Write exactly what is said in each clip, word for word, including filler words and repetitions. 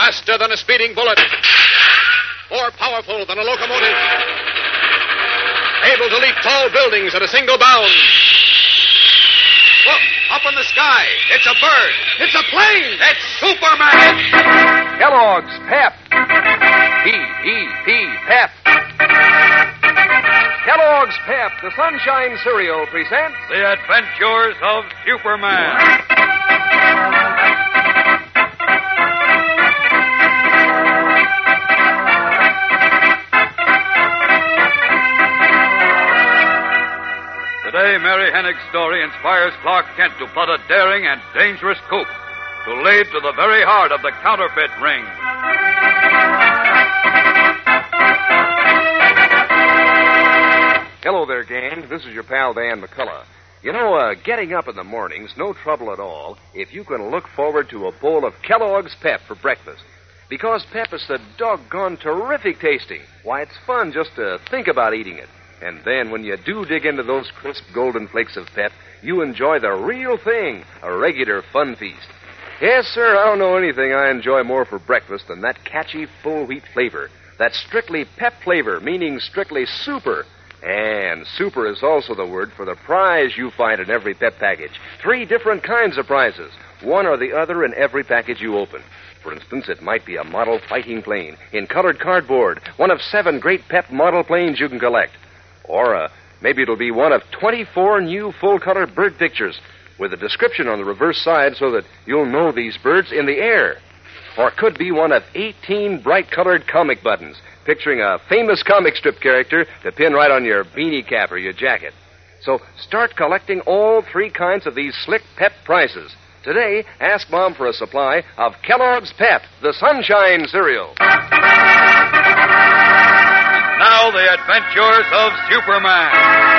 Faster than a speeding bullet. More powerful than a locomotive. Able to leap tall buildings at a single bound. Look, up in the sky. It's a bird. It's a plane. It's Superman. Kellogg's Pep. P E P, Pep. Kellogg's Pep, the Sunshine Cereal, presents The Adventures of Superman. Today, Mary Hennigan's story inspires Clark Kent to plot a daring and dangerous coup to lead to the very heart of the counterfeit ring. Hello there, gang. This is your pal, Dan McCullough. You know, uh, getting up in the morning's no trouble at all if you can look forward to a bowl of Kellogg's Pep for breakfast. Because Pep is so doggone terrific tasting. Why, it's fun just to think about eating it. And then when you do dig into those crisp golden flakes of Pep, you enjoy the real thing, a regular fun feast. Yes, sir, I don't know anything I enjoy more for breakfast than that catchy full wheat flavor. That strictly Pep flavor, meaning strictly super. And super is also the word for the prize you find in every Pep package. Three different kinds of prizes, one or the other in every package you open. For instance, it might be a model fighting plane in colored cardboard, one of seven great Pep model planes you can collect. Or uh, maybe it'll be one of twenty-four new full-color bird pictures with a description on the reverse side so that you'll know these birds in the air. Or it could be one of eighteen bright-colored comic buttons picturing a famous comic strip character to pin right on your beanie cap or your jacket. So start collecting all three kinds of these slick Pep prizes. Today, ask Mom for a supply of Kellogg's Pep, the Sunshine Cereal. Now, the adventures of Superman.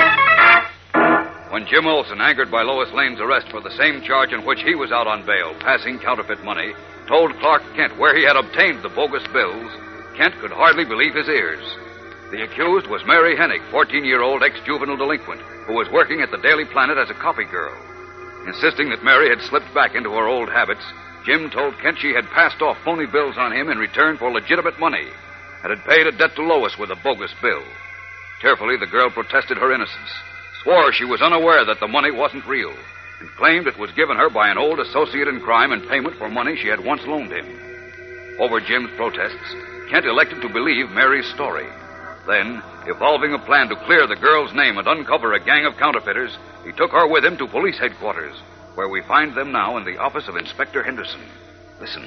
When Jim Olsen, angered by Lois Lane's arrest for the same charge in which he was out on bail, passing counterfeit money, told Clark Kent where he had obtained the bogus bills, Kent could hardly believe his ears. The accused was Mary Hennig, fourteen-year-old ex-juvenile delinquent, who was working at the Daily Planet as a copy girl. Insisting that Mary had slipped back into her old habits, Jim told Kent she had passed off phony bills on him in return for legitimate money, and had paid a debt to Lois with a bogus bill. Tearfully, the girl protested her innocence, swore she was unaware that the money wasn't real, and claimed it was given her by an old associate in crime in payment for money she had once loaned him. Over Jim's protests, Kent elected to believe Mary's story. Then, evolving a plan to clear the girl's name and uncover a gang of counterfeiters, he took her with him to police headquarters, where we find them now in the office of Inspector Henderson. Listen.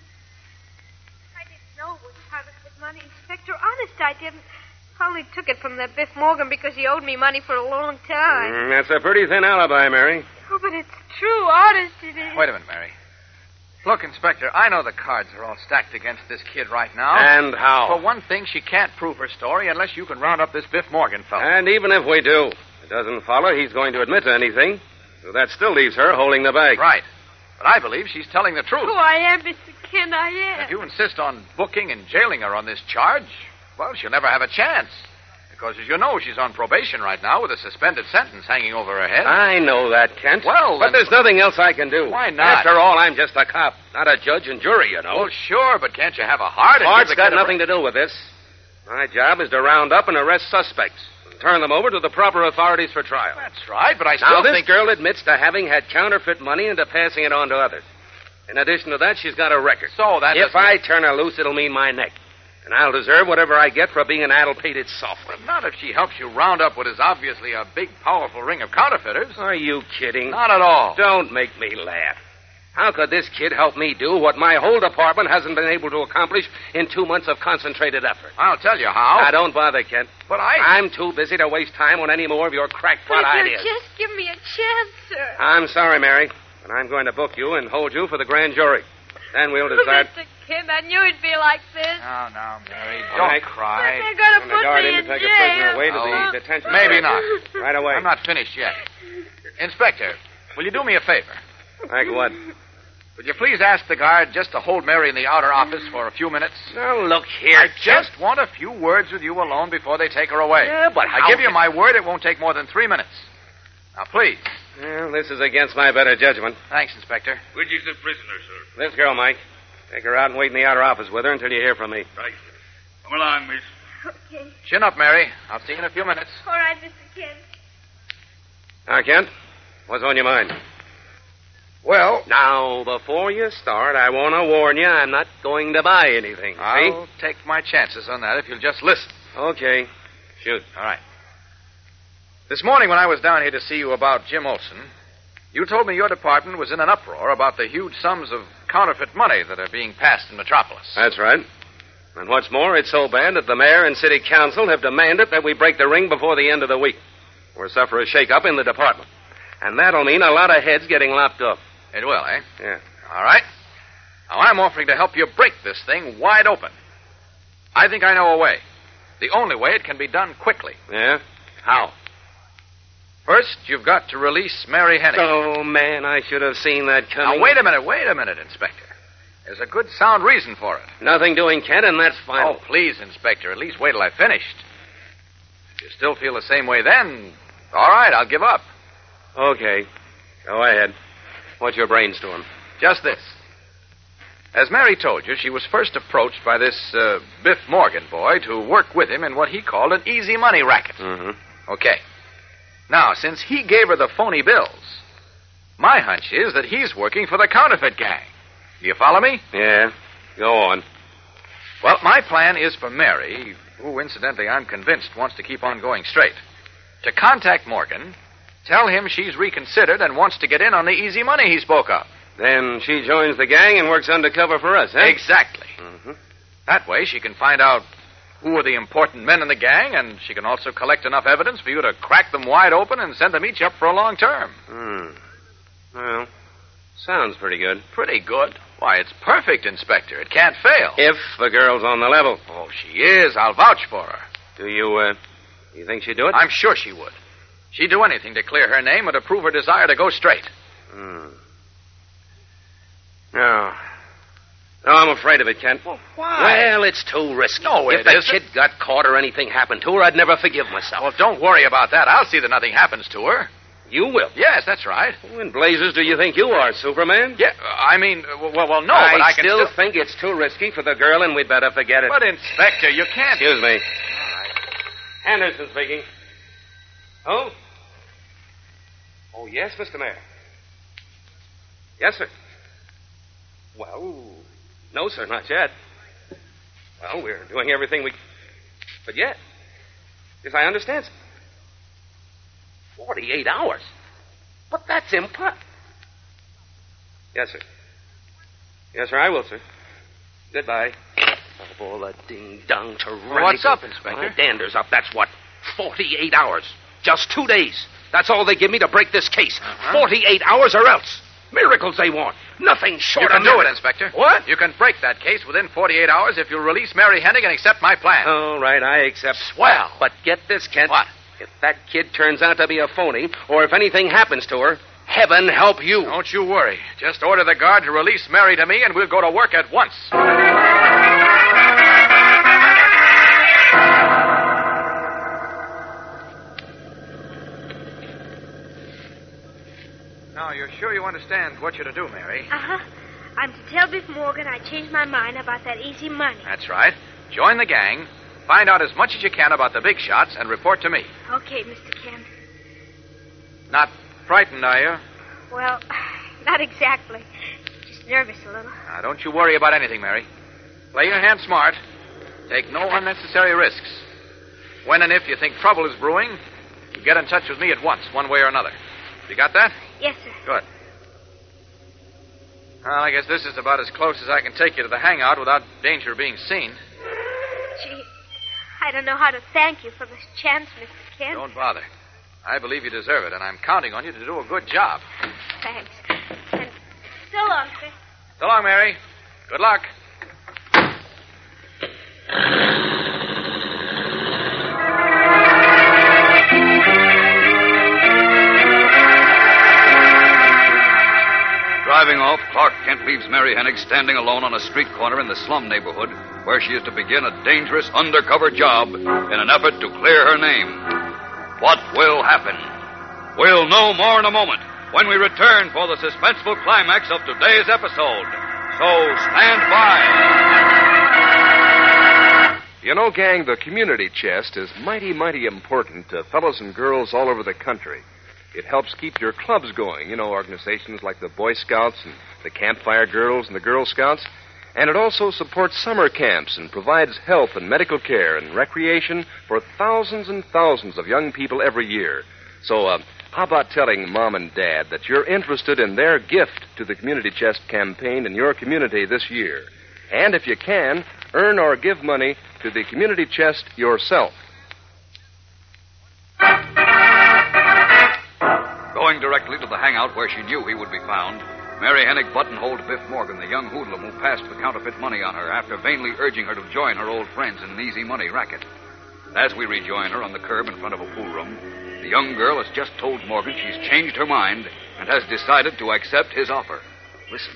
Money, Inspector. Honest, I didn't. I only took it from that Biff Morgan because he owed me money for a long time. Mm, that's a pretty thin alibi, Mary. Oh, but it's true. Honest, it is. Wait a minute, Mary. Look, Inspector, I know the cards are all stacked against this kid right now. And how? For one thing, she can't prove her story unless you can round up this Biff Morgan fellow. And even if we do, it doesn't follow he's going to admit to anything. So that still leaves her holding the bag. Right. But I believe she's telling the truth. Oh, I am, Mister Kent, I am. If you insist on booking and jailing her on this charge, well, she'll never have a chance. Because, as you know, she's on probation right now with a suspended sentence hanging over her head. I know that, Kent. Well, But then... there's nothing else I can do. Why not? After all, I'm just a cop, not a judge and jury, you know. Well, sure, but can't you have a heart? Heart's got nothing to do with this. My job is to round up and arrest suspects and turn them over to the proper authorities for trial. That's right, but I still now, this think... girl admits to having had counterfeit money and to passing it on to others. In addition to that, she's got a record. So that If doesn't... I turn her loose, it'll mean my neck. And I'll deserve whatever I get for being an addle-pated sophomore. Not if she helps you round up what is obviously a big, powerful ring of counterfeiters. Are you kidding? Not at all. Don't make me laugh. How could this kid help me do what my whole department hasn't been able to accomplish in two months of concentrated effort? I'll tell you how. Now, don't bother, Kent. But I... I'm too busy to waste time on any more of your crackpot But ideas. just give me a chance, sir. I'm sorry, Mary, but I'm going to book you and hold you for the grand jury. Then we'll decide... Mister Kent, I knew it'd be like this. No, no, Mary, All don't right. cry. They're going to Send the put guard me in in to take jail. a prisoner away to Oh. the detention Maybe center. not. Right away. I'm not finished yet. Inspector, will you do me a favor? Like what? Would you please ask the guard just to hold Mary in the outer office for a few minutes? Now, look here. I just want a few words with you alone before they take her away. Yeah, but I how give you can- my word it won't take more than three minutes. Now, please. Well, this is against my better judgment. Thanks, Inspector. Which is the prisoner, sir? This girl, Mike. Take her out and wait in the outer office with her until you hear from me. Right. Come along, miss. Okay. Chin up, Mary. I'll see you in a few minutes. All right, Mister Kent. Now, Kent, what's on your mind? Well, Now, before you start, I want to warn you I'm not going to buy anything. I'll take my chances on that if you'll just listen. See? Okay. Shoot. All right. This morning when I was down here to see you about Jim Olson, you told me your department was in an uproar about the huge sums of counterfeit money that are being passed in Metropolis. That's right. And what's more, it's so bad that the mayor and city council have demanded that we break the ring before the end of the week. We'll suffer a shake-up in the department. And that'll mean a lot of heads getting lopped off. It will, eh? Yeah. All right. Now, I'm offering to help you break this thing wide open. I think I know a way. The only way it can be done quickly. Yeah? How? First, you've got to release Mary Hennig. Oh, man, I should have seen that coming. Now, wait a minute, wait a minute, Inspector. There's a good sound reason for it. Nothing doing, Kent, and that's final. Oh, please, Inspector, at least wait till I've finished. If you still feel the same way then, all right, I'll give up. Okay. Go ahead. What's your brainstorm? Just this. As Mary told you, she was first approached by this uh, Biff Morgan boy to work with him in what he called an easy money racket. Mm-hmm. Okay. Now, since he gave her the phony bills, my hunch is that he's working for the counterfeit gang. Do you follow me? Yeah. Go on. Well, my plan is for Mary, who, incidentally, I'm convinced wants to keep on going straight, to contact Morgan, tell him she's reconsidered and wants to get in on the easy money he spoke of. Then she joins the gang and works undercover for us, eh? Exactly. Mm-hmm. That way she can find out who are the important men in the gang, and she can also collect enough evidence for you to crack them wide open and send them each up for a long term. Hmm. Well, sounds pretty good. Pretty good? Why, it's perfect, Inspector. It can't fail. If the girl's on the level. Oh, she is. I'll vouch for her. Do you, uh, you think she'd do it? I'm sure she would. She'd do anything to clear her name or to prove her desire to go straight. Hmm. No. No, I'm afraid of it, Kent. Well, why? Well, it's too risky. No, if it the isn't. kid got caught or anything happened to her, I'd never forgive myself. Well, don't worry about that. I'll see that nothing happens to her. You will? Yes, that's right. Who in blazes do you think you are, Superman? Yeah, uh, I mean, uh, well, well, no, I but I can still still... think it's too risky for the girl, and we'd better forget it. But, Inspector, you can't... Excuse me. All right. Anderson speaking. Oh? Oh, yes, Mister Mayor. Yes, sir. Well, no, sir, not yet. Well, we're doing everything we... But yet. Yes, I understand, sir. Forty-eight hours? But that's impossible. Yes, sir. Yes, sir, I will, sir. Goodbye. Oh, all the ding-dong tyrannical... Well, what's up, Inspector? My dander's up. That's what? Forty-eight hours. Just two days. That's all they give me to break this case. Uh-huh. Forty-eight hours or else. Miracles they want. Nothing short You of can do it, miracles. Inspector. What? You can break that case within forty-eight hours if you'll release Mary Hennig and accept my plan. All right, I accept. Swell. But get this, Kent. What? If that kid turns out to be a phony, or if anything happens to her, heaven help you. Don't you worry. Just order the guard to release Mary to me, and we'll go to work at once. Now, you're sure you understand what you're to do, Mary? Uh-huh. I'm to tell Biff Morgan I changed my mind about that easy money. That's right. Join the gang, find out as much as you can about the big shots, and report to me. Okay, Mister Kent. Not frightened, are you? Well, not exactly. Just nervous a little. Now, don't you worry about anything, Mary. Play your hand smart. Take no unnecessary risks. When and if you think trouble is brewing, you get in touch with me at once, one way or another. You got that? Yes, sir. Good. Well, I guess this is about as close as I can take you to the hangout without danger of being seen. Gee, I don't know how to thank you for this chance, Mister Kent. Don't bother. I believe you deserve it, and I'm counting on you to do a good job. Thanks. And so long, sir. So long, Mary. Good luck. Driving off, Clark Kent leaves Mary Hennig standing alone on a street corner in the slum neighborhood where she is to begin a dangerous undercover job in an effort to clear her name. What will happen? We'll know more in a moment when we return for the suspenseful climax of today's episode, So stand by. You know, gang, the community chest is mighty, mighty important to fellows and girls all over the country. It helps keep your clubs going, you know, organizations like the Boy Scouts and the Campfire Girls and the Girl Scouts. And it also supports summer camps and provides health and medical care and recreation for thousands and thousands of young people every year. So, uh, how about telling Mom and Dad that you're interested in their gift to the Community Chest campaign in your community this year? And if you can, earn or give money to the Community Chest yourself. Going directly to the hangout where she knew he would be found, Mary Hennig buttonholed Biff Morgan, the young hoodlum who passed the counterfeit money on her after vainly urging her to join her old friends in an easy money racket. As we rejoin her on the curb in front of a pool room, the young girl has just told Morgan she's changed her mind and has decided to accept his offer. Listen.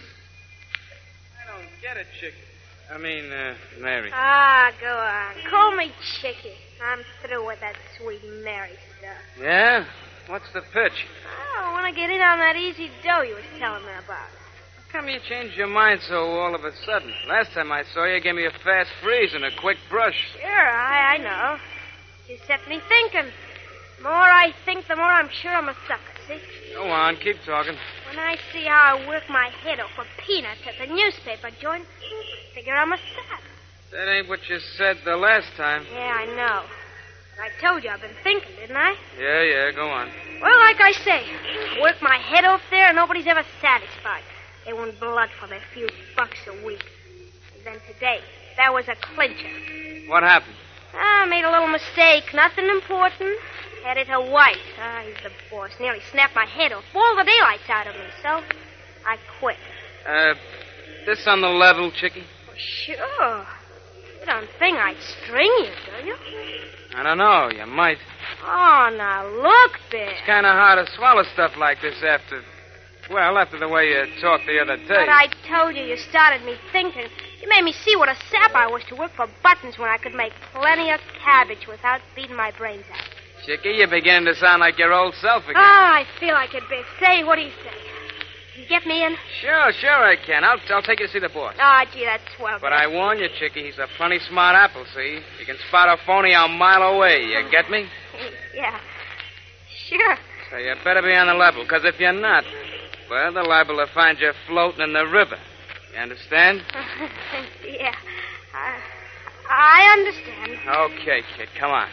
I don't get it, Chick. I mean, uh, Mary. Ah, go on. Call me Chickie. I'm through with that sweet Mary stuff. Yeah? What's the pitch? I want to get in on that easy dough you was telling me about. How come you changed your mind so all of a sudden? Last time I saw you, you gave me a fast freeze and a quick brush. Sure, I, I know. You set me thinking. The more I think, the more I'm sure I'm a sucker, see? Go on, keep talking. When I see how I work my head off for peanuts at the newspaper joint, I figure I'm a sap. That ain't what you said the last time. Yeah, I know. But I told you I've been thinking, didn't I? Yeah, yeah, go on. Well, like I say, I work my head off there and nobody's ever satisfied. They want blood for their few bucks a week. And then today, that was a clincher. What happened? I made a little mistake. Nothing important. Editor White. Ah, he's the boss. Nearly snapped my head off. Boiled the daylights out of me, so I quit. Uh, this on the level, Chickie? Well, sure. You don't think I'd string you, do you? I don't know. You might. Oh, now look, Bill. It's kind of hard to swallow stuff like this after... Well, after the way you talked the other day. But I told you you started me thinking. You made me see what a sap I was to work for buttons when I could make plenty of cabbage without beating my brains out. Chickie, you're beginning to sound like your old self again. Ah, I feel like it, Biff. Say, what do you say? You get me in? Sure, sure I can. I'll, I'll take you to see the boss. Oh, gee, that's swell. But I warn you, Chickie, he's a plenty smart apple, see? You can spot a phony a mile away. You get me? Yeah. Sure. So you better be on the level, because if you're not, well, they're liable to find you floating in the river. You understand? Yeah. I, I understand. Okay, kid, come on.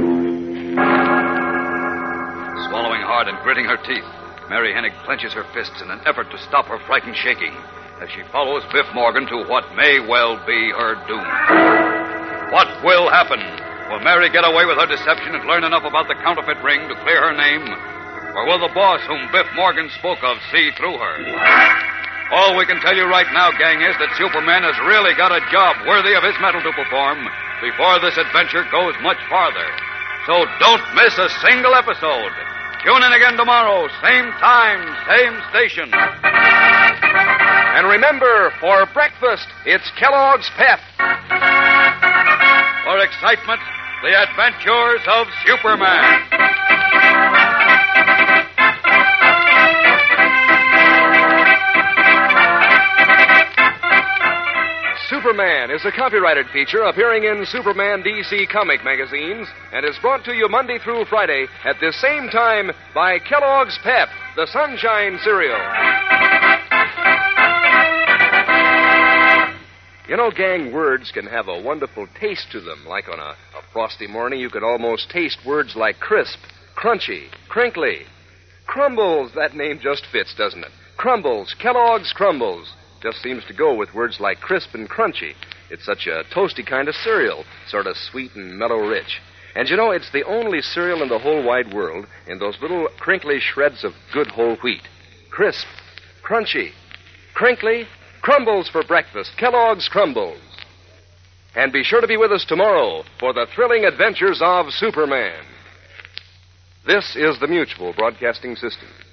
Swallowing hard and gritting her teeth, Mary Hennig clenches her fists in an effort to stop her frightened shaking as she follows Biff Morgan to what may well be her doom. What will happen? Will Mary get away with her deception and learn enough about the counterfeit ring to clear her name? Or will the boss whom Biff Morgan spoke of see through her? All we can tell you right now, gang, is that Superman has really got a job worthy of his mettle to perform before this adventure goes much farther. So don't miss a single episode. Tune in again tomorrow, same time, same station. And remember, for breakfast, it's Kellogg's Pep. For excitement, the adventures of Superman. Superman is a copyrighted feature appearing in Superman D C comic magazines and is brought to you Monday through Friday at this same time by Kellogg's Pep, the Sunshine Cereal. You know, gang, words can have a wonderful taste to them. Like on a, a frosty morning, you could almost taste words like crisp, crunchy, crinkly. Crumbles, that name just fits, doesn't it? Crumbles, Kellogg's Crumbles. Just seems to go with words like crisp and crunchy. It's such a toasty kind of cereal, sort of sweet and mellow rich. And you know, it's the only cereal in the whole wide world in those little crinkly shreds of good whole wheat. Crisp, crunchy, crinkly, crumbles for breakfast, Kellogg's Crumbles. And be sure to be with us tomorrow for the thrilling adventures of Superman. This is the Mutual Broadcasting System.